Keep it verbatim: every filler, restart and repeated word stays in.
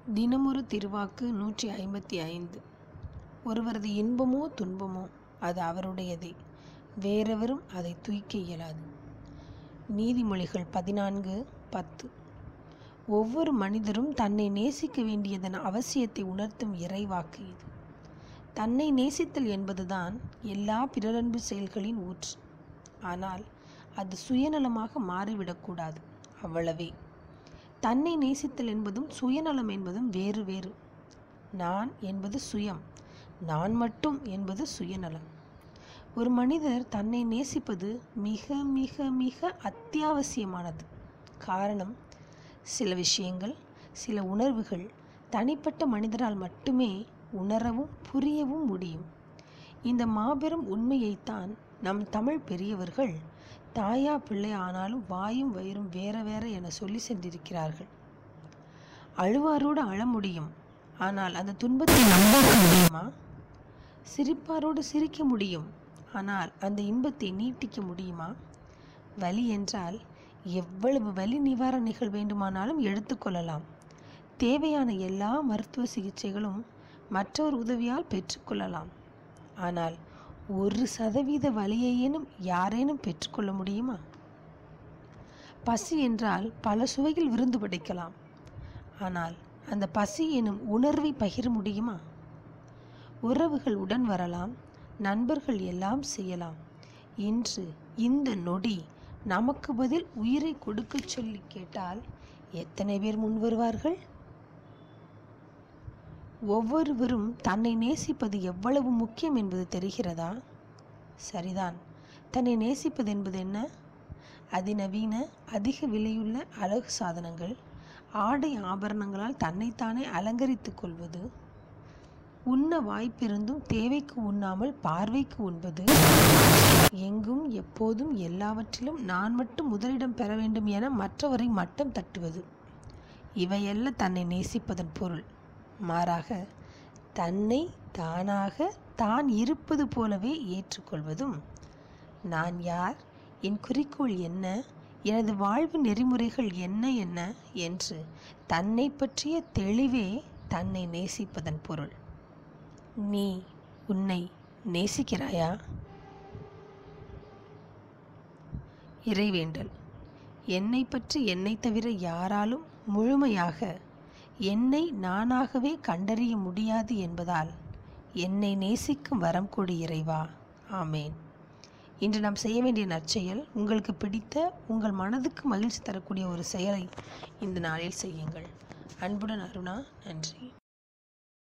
தினமொரு திருவாக்கு நூற்றி ஐம்பத்தி ஐந்து. ஒருவரது இன்பமோ துன்பமோ அது அவருடையதே, வேறெவரும் அதை தூய்க்க இயலாது. நீதிமொழிகள் பதினான்கு பத்து. ஒவ்வொரு மனிதரும் தன்னை நேசிக்க வேண்டியதன் அவசியத்தை உணர்த்தும் இறைவாக்கு இது. தன்னை நேசித்தல் என்பதுதான் எல்லா பிறரன்பு செயல்களின் ஊற்று. ஆனால் அது சுயநலமாக மாறிவிடக்கூடாது, அவ்வளவே. தன்னை நேசித்தல் என்பதும் சுயநலம் என்பதும் வேறு வேறு. நான் என்பது சுயம், நான் மட்டும் என்பது சுயநலம். ஒரு மனிதர் தன்னை நேசிப்பது மிக மிக மிக அத்தியாவசியமானது. காரணம், சில விஷயங்கள், சில உணர்வுகள் தனிப்பட்ட மனிதரால் மட்டுமே உணரவும் புரியவும் முடியும். இந்த மாபெரும் உண்மையைத்தான் நம் தமிழ் பெரியவர்கள் தாயா பிள்ளை ஆனாலும் வாயும் வயிறும் வேற வேற என சொல்லி சென்றிருக்கிறார்கள். அழுவாரோடு அழ முடியும், ஆனால் அந்த துன்பத்தை நம்பாக்க முடியுமா? சிரிப்பாரோடு சிரிக்க முடியும், ஆனால் அந்த இன்பத்தை நீட்டிக்க முடியுமா? வலி என்றால் எவ்வளவு வலி நிவாரணிகள் வேண்டுமானாலும் எடுத்துக்கொள்ளலாம். தேவையான எல்லா மருத்துவ சிகிச்சைகளும் மற்றவர் உதவியால் பெற்றுக்கொள்ளலாம். ஆனால் ஒரு சதவீத வலியையேனும் யாரேனும் பெற்றுக்கொள்ள முடியுமா? பசி என்றால் பல சுவையில் விருந்து படைக்கலாம். ஆனால் அந்த பசி எனும் உணர்வை பகிர முடியுமா? உறவுகள் உடன் வரலாம், நண்பர்கள் எல்லாம் செய்யலாம். இன்று இந்த நொடி நமக்கு பதில் உயிரை கொடுக்க சொல்லி கேட்டால் எத்தனை பேர் முன் வருவார்கள்? ஒவ்வொருவரும் தன்னை நேசிப்பது எவ்வளவு முக்கியம் என்பது தெரிகிறதா? சரிதான். தன்னை நேசிப்பது என்பது என்ன? அதிநவீன அதிக விலையுள்ள அழகு சாதனங்கள், ஆடை ஆபரணங்களால் தன்னைத்தானே அலங்கரித்துக் கொள்வது, உண்ண வாய்ப்பிருந்தும் தேவைக்கு உண்ணாமல் பார்வைக்கு உண்பது, எங்கும் எப்போதும் எல்லாவற்றிலும் நான் மட்டும் முதலிடம் பெற வேண்டும் என மற்றவரை மட்டம் தட்டுவது, இவையல்ல தன்னை நேசிப்பதன் பொருள். மாறாக தன்னை தானாக தான் இருப்பது போலவே ஏற்றுக்கொள்வதும், நான் யார், என் குறிக்கோள் என்ன, எனது வாழ்வு நெறிமுறைகள் என்ன என்ன என்று தன்னை பற்றிய தெளிவே தன்னை நேசிப்பதன் பொருள். நீ உன்னை நேசிக்கிறாயா? இறைவேண்டல். என்னை பற்றி என்னை தவிர யாராலும் முழுமையாக என்னை நானாகவே கண்டறிய முடியாது என்பதால் என்னை நேசிக்கும் வரம் கொடு இறைவா. ஆமேன். இன்று நாம் செய்ய வேண்டிய நற்செயல், உங்களுக்கு பிடித்த, உங்கள் மனதுக்கு மகிழ்ச்சி தரக்கூடிய ஒரு செயலை இந்த நாளில் செய்யுங்கள். அன்புடன் அருணா. நன்றி.